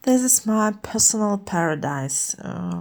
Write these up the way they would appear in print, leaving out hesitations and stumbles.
This is my personal paradise.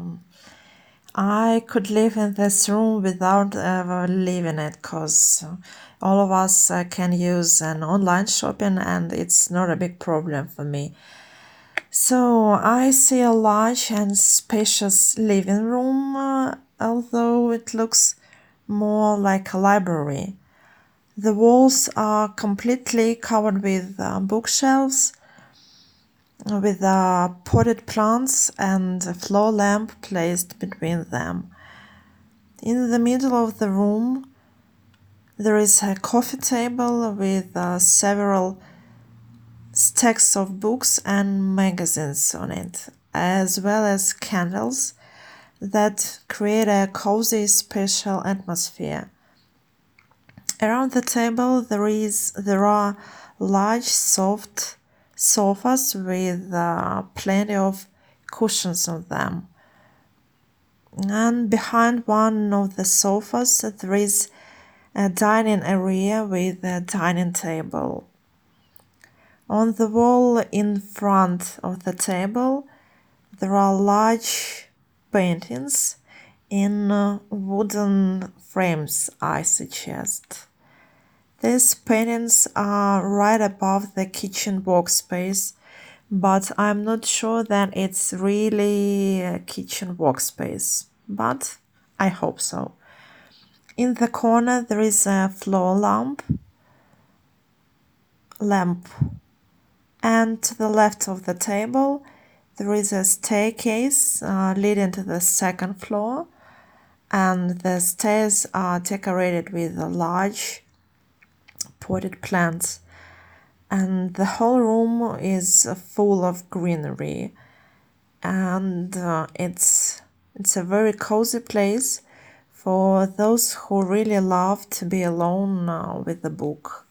I could live in this room without ever leaving it because all of us can use an online shopping and it's not a big problem for me. So I see a large and spacious living room, although it looks more like a library. The walls are completely covered with bookshelves with potted plants and a floor lamp placed between them. In the middle of the room, there is a coffee table with several stacks of books and magazines on it, as well as candles that create a cozy, special atmosphere. Around the table, there are large, soft sofas with plenty of cushions on them. And behind one of the sofas, there is a dining area with a dining table. On the wall in front of the table, there are large paintings in wooden frames, I suggest. These paintings are right above the kitchen workspace, but I'm not sure that it's really a kitchen workspace, but I hope so. In the corner there is a floor lamp, and to the left of the table there is a staircase leading to the second floor, and the stairs are decorated with large potted plants, and the whole room is full of greenery, and it's a very cozy place for those who really love to be alone with the book.